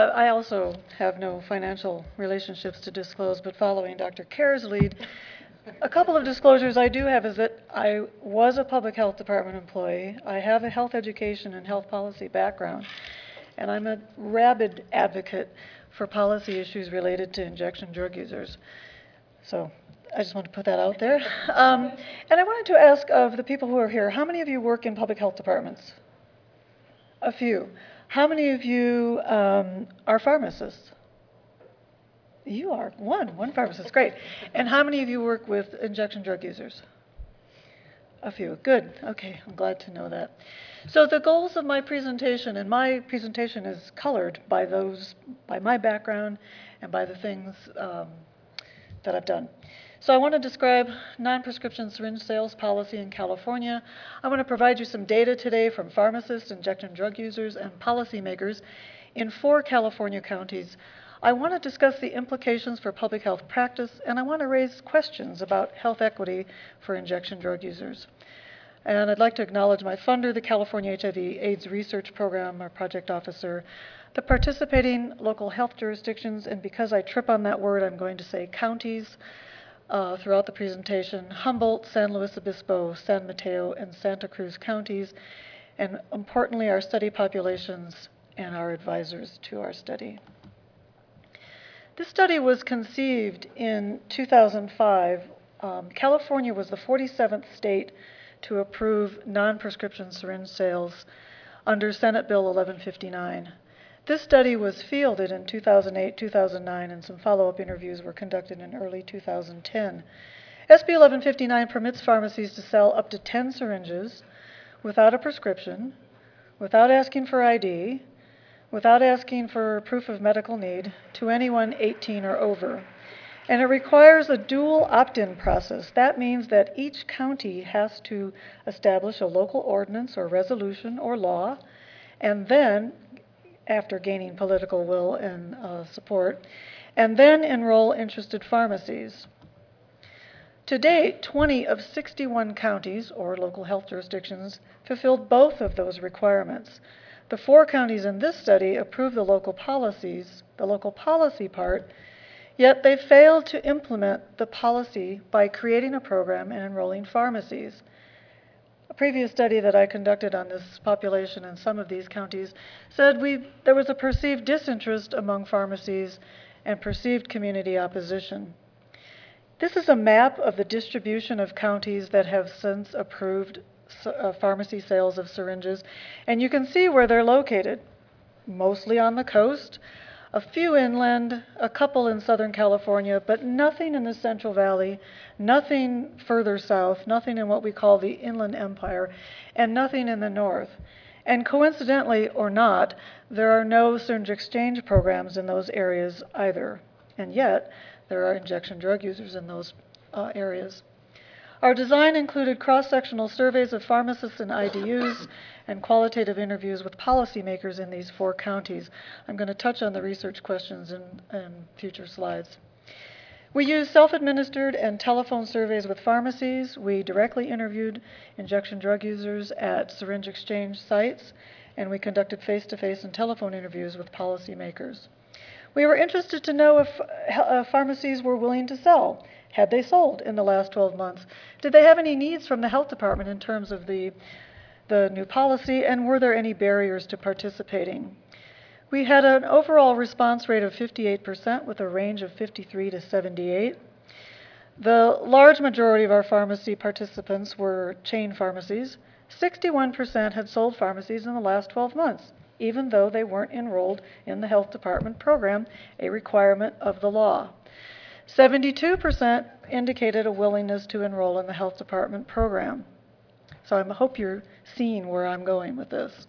I also have no financial relationships to disclose, but following Dr. Kerr's lead, a couple of disclosures I do have is that I was a public health department employee. I have a health education and health policy background, and I'm a rabid advocate for policy issues related to injection drug users. So I just want to put that out there. And I wanted to ask of the people who are here, how many of you work in public health departments? A few. How many of you are pharmacists? You are. One pharmacist, great. And how many of you work with injection drug users? A few. Good. Okay, I'm glad to know that. So the goals of my presentation, and my presentation is colored by my background and by the things that I've done. So I want to describe non-prescription syringe sales policy in California. I want to provide you some data today from pharmacists, injection drug users, and policymakers in 4 California counties. I want to discuss the implications for public health practice, and I want to raise questions about health equity for injection drug users. And I'd like to acknowledge my funder, the California HIV/AIDS Research Program, our project officer, the participating local health jurisdictions, and because I trip on that word, I'm going to say counties throughout the presentation: Humboldt, San Luis Obispo, San Mateo, and Santa Cruz counties, and importantly, our study populations and our advisors to our study. This study was conceived in 2005. California was the 47th state to approve non-prescription syringe sales under Senate Bill 1159. This study was fielded in 2008, 2009, and some follow-up interviews were conducted in early 2010. SB 1159 permits pharmacies to sell up to 10 syringes without a prescription, without asking for ID, without asking for proof of medical need, to anyone 18 or over. And it requires a dual opt-in process. That means that each county has to establish a local ordinance or resolution or law, and then, after gaining political will and support, and then enroll interested pharmacies. To date, 20 of 61 counties, or local health jurisdictions, fulfilled both of those requirements. The 4 counties in this study approved the local policy part, yet they failed to implement the policy by creating a program and enrolling pharmacies. A previous study that I conducted on this population in some of these counties said there was a perceived disinterest among pharmacies and perceived community opposition. This is a map of the distribution of counties that have since approved pharmacy sales of syringes, and you can see where they're located, mostly on the coast, a few inland, a couple in Southern California, but nothing in the Central Valley, nothing further south, nothing in what we call the Inland Empire, and nothing in the north. And coincidentally or not, there are no syringe exchange programs in those areas either. And yet, there are injection drug users in those areas. Our design included cross-sectional surveys of pharmacists and IDUs and qualitative interviews with policymakers in these 4 counties. I'm going to touch on the research questions in future slides. We used self-administered and telephone surveys with pharmacies. We directly interviewed injection drug users at syringe exchange sites, and we conducted face-to-face and telephone interviews with policymakers. We were interested to know if pharmacies were willing to sell. Had they sold in the last 12 months? Did they have any needs from the health department in terms of the new policy, and were there any barriers to participating? We had an overall response rate of 58% with a range of 53 to 78. The large majority of our pharmacy participants were chain pharmacies. 61% had sold pharmacies in the last 12 months, even though they weren't enrolled in the health department program, a requirement of the law. 72% indicated a willingness to enroll in the health department program. So I hope you're seeing where I'm going with this.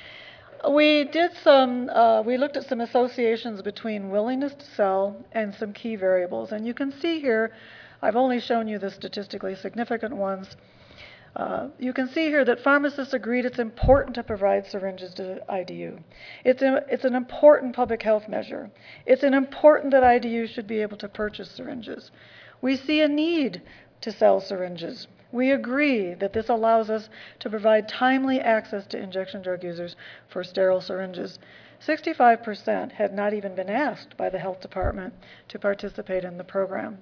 We looked at some associations between willingness to sell and some key variables. And you can see here, I've only shown you the statistically significant ones. You can see here that pharmacists agreed it's important to provide syringes to IDU. It's an important public health measure. It's important that IDU should be able to purchase syringes. We see a need to sell syringes. We agree that this allows us to provide timely access to injection drug users for sterile syringes. 65% had not even been asked by the health department to participate in the program.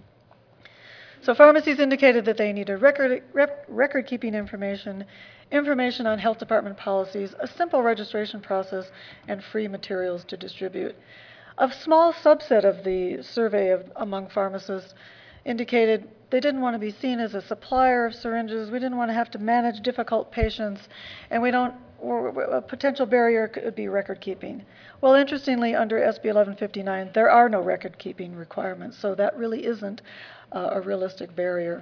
So pharmacies indicated that they needed record-keeping information, information on health department policies, a simple registration process, and free materials to distribute. A small subset of the survey among pharmacists indicated they didn't want to be seen as a supplier of syringes. We didn't want to have to manage difficult patients, and a potential barrier could be record keeping. Well, interestingly, under SB 1159, there are no record keeping requirements, so that really isn't a realistic barrier.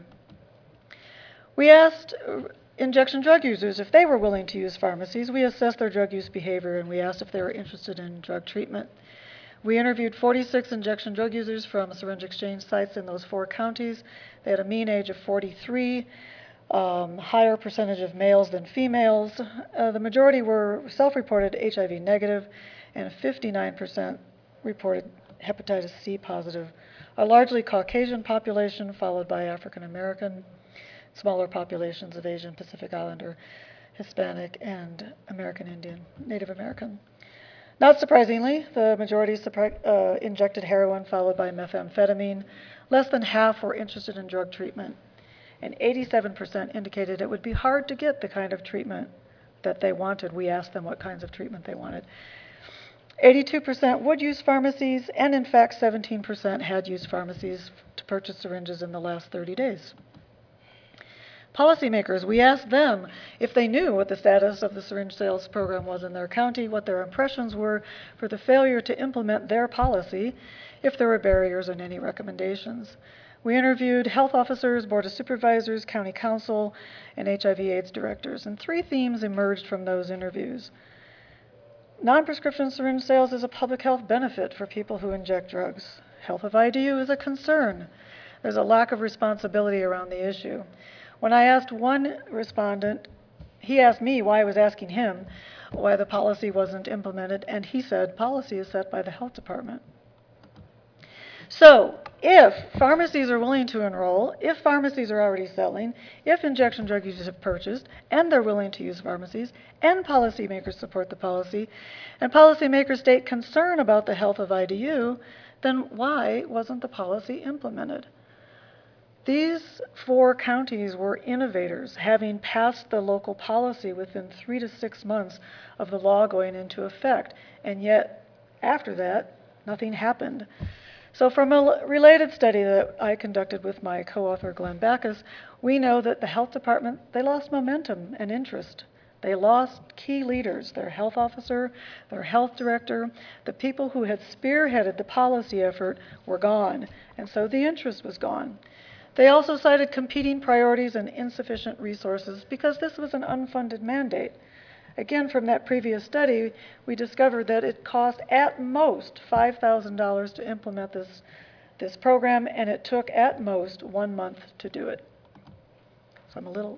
We asked injection drug users if they were willing to use pharmacies. We assessed their drug use behavior, and we asked if they were interested in drug treatment. We interviewed 46 injection drug users from syringe exchange sites in those 4 counties. They had a mean age of 43, higher percentage of males than females. The majority were self-reported HIV negative, and 59% reported hepatitis C positive. A largely Caucasian population, followed by African American, smaller populations of Asian, Pacific Islander, Hispanic, and American Indian, Native American. Not surprisingly, the majority injected heroin, followed by methamphetamine. Less than half were interested in drug treatment, and 87% indicated it would be hard to get the kind of treatment that they wanted. We asked them what kinds of treatment they wanted. 82% would use pharmacies, and in fact, 17% had used pharmacies to purchase syringes in the last 30 days. Policymakers, we asked them if they knew what the status of the syringe sales program was in their county, what their impressions were for the failure to implement their policy, if there were barriers and any recommendations. We interviewed health officers, board of supervisors, county council, and HIV/AIDS directors, and 3 themes emerged from those interviews. Non-prescription syringe sales is a public health benefit for people who inject drugs. Health of IDU is a concern. There's a lack of responsibility around the issue. When I asked one respondent, he asked me why I was asking him why the policy wasn't implemented, and he said policy is set by the health department. So if pharmacies are willing to enroll, if pharmacies are already selling, if injection drug users have purchased, and they're willing to use pharmacies, and policymakers support the policy, and policymakers state concern about the health of IDU, then why wasn't the policy implemented? These 4 counties were innovators, having passed the local policy within 3 to 6 months of the law going into effect, and yet after that, nothing happened. So from a related study that I conducted with my co-author Glenn Backus, we know that the health department, they lost momentum and interest. They lost key leaders, their health officer, their health director. The people who had spearheaded the policy effort were gone, and so the interest was gone. They also cited competing priorities and insufficient resources because this was an unfunded mandate. Again, from that previous study, we discovered that it cost at most $5,000 to implement this program, and it took at most 1 month to do it. So I'm a little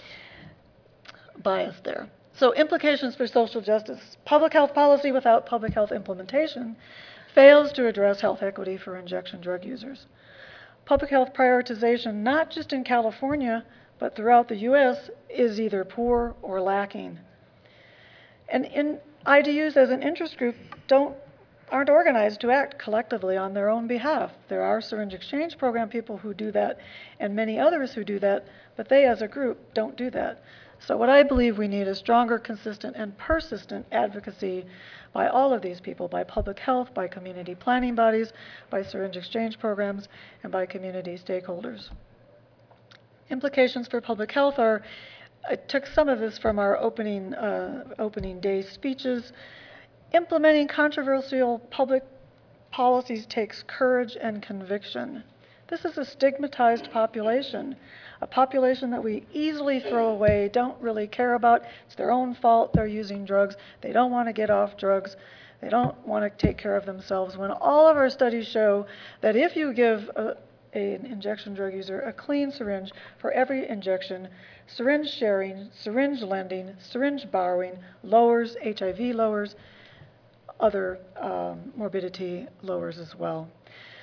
biased there. So implications for social justice. Public health policy without public health implementation fails to address health equity for injection drug users. Public health prioritization, not just in California, but throughout the U.S., is either poor or lacking. And IDUs as an interest group aren't organized to act collectively on their own behalf. There are syringe exchange program people who do that, and many others who do that, but they as a group don't do that. So what I believe we need is stronger, consistent, and persistent advocacy by all of these people, by public health, by community planning bodies, by syringe exchange programs, and by community stakeholders. Implications for public health are, I took some of this from our opening day speeches. Implementing controversial public policies takes courage and conviction. This is a stigmatized population, a population that we easily throw away, don't really care about. It's their own fault they're using drugs. They don't want to get off drugs. They don't want to take care of themselves. When all of our studies show that if you give an injection drug user a clean syringe for every injection, syringe sharing, syringe lending, syringe borrowing lowers, HIV lowers, other morbidity lowers as well.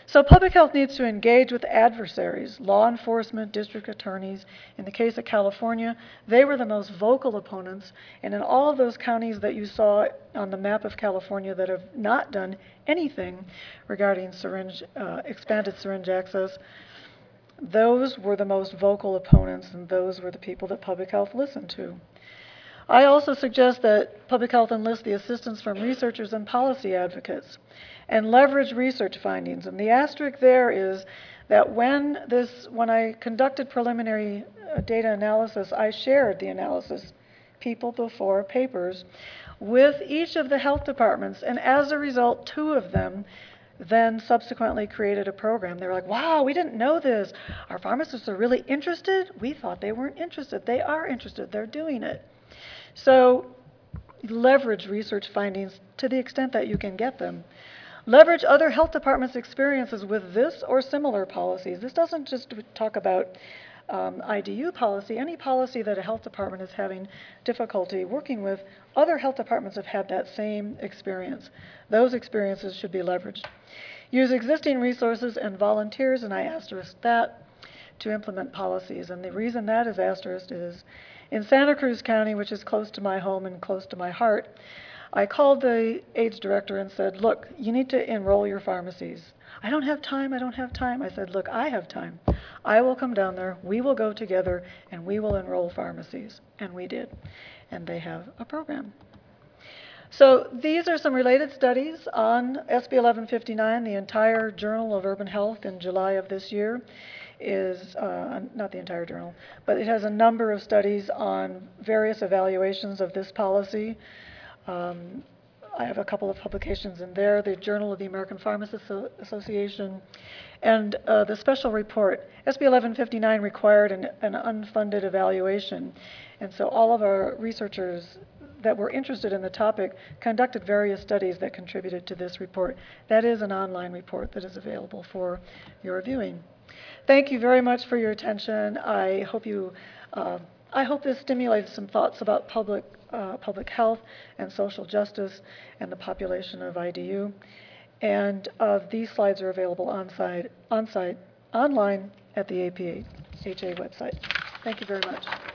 So public health needs to engage with adversaries, law enforcement, district attorneys. In the case of California, they were the most vocal opponents. And in all of those counties that you saw on the map of California that have not done anything regarding expanded syringe access, those were the most vocal opponents, and those were the people that public health listened to. I also suggest that public health enlist the assistance from researchers and policy advocates and leverage research findings. And the asterisk there is that when I conducted preliminary data analysis, I shared the analysis, people before papers, with each of the health departments. And as a result, 2 of them then subsequently created a program. They were like, wow, we didn't know this. Our pharmacists are really interested. We thought they weren't interested. They are interested. They're doing it. So leverage research findings to the extent that you can get them. Leverage other health departments' experiences with this or similar policies. This doesn't just talk about IDU policy. Any policy that a health department is having difficulty working with, other health departments have had that same experience. Those experiences should be leveraged. Use existing resources and volunteers, and I asterisk that, to implement policies. And the reason that is asterisked is in Santa Cruz County, which is close to my home and close to my heart, I called the AIDS director and said, look, you need to enroll your pharmacies. I don't have time. I said, look, I have time. I will come down there, we will go together, and we will enroll pharmacies. And we did. And they have a program. So these are some related studies on SB 1159. The entire Journal of Urban Health in July of this year is, not the entire journal, but it has a number of studies on various evaluations of this policy. I have a couple of publications in there, the Journal of the American Pharmacists Association, and the special report. SB 1159 required an unfunded evaluation, and so all of our researchers that were interested in the topic conducted various studies that contributed to this report. That is an online report that is available for your viewing. Thank you very much for your attention. I hope this stimulated some thoughts about public health and social justice and the population of IDU. And these slides are available online at the APHA website. Thank you very much.